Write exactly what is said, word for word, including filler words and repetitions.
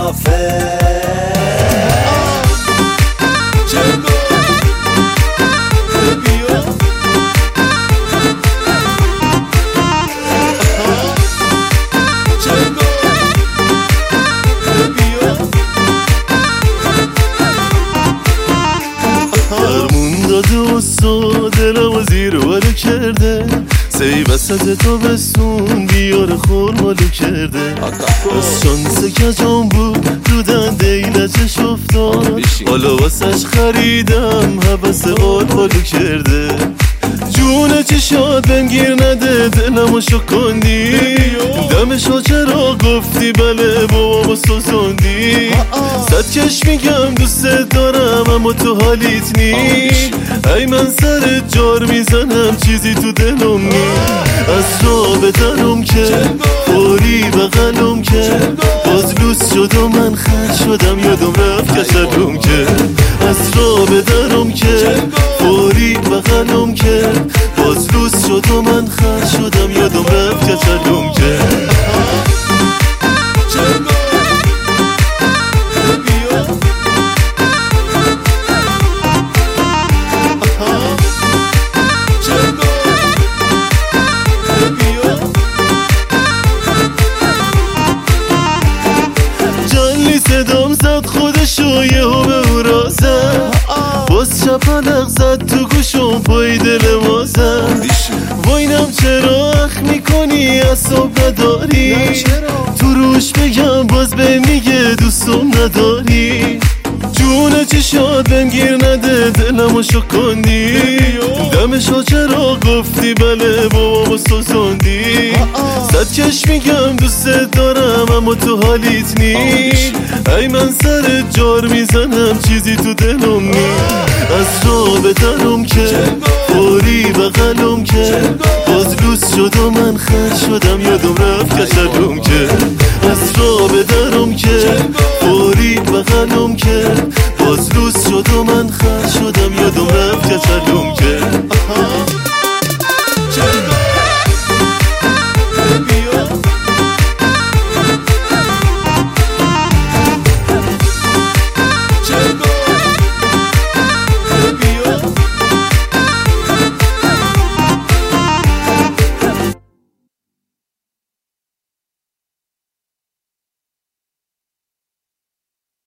کافه دلم زیر ولو کرده سی وسط تابستون بیار خورمالو کرده از شانس کجام بود رو دنده ایلچش افتاد حالا واسش خریدم حبس آلبالو کرده جونه چی شاد بنگیر نده دلمو شکندی دمشو چرا گفتی بله بابامو سوزوندی صد کش میگم دوست دارم اما تو حالیت نی ای من سر جار میزنم چیزی تو دلم نی از راه بدرم که فوری بغلم که باز لوس شد و من خر شدم یادم رفت کشلم که از راه بدرم که فوری بغلم که باز لوس شد و من خر شدم یادم رفت کشلم که صدام زد خودشو یه ها به او را زد باز چپلق زد تو گوشم پای دل ما زد واینم چرا اخ میکنی اصاب نداری تو روش بگم باز به میگه دوستم نداری جونه چی شاد بنگیر نده دلمو شکندی دمشو چرا گفتی بله بابامو سوزوندی صد کش میگم دوست دارم اما تو حالیت نی ای من سر جار میزنم چیزی تو دلم نی از راه بدرم که فوری بغلم که باز لوس شد و من خر شدم یادم رفت کشلم که از راه بدرم که فوری بغلم که باز لوس شد و من خر شدم یادم رفت کشلم که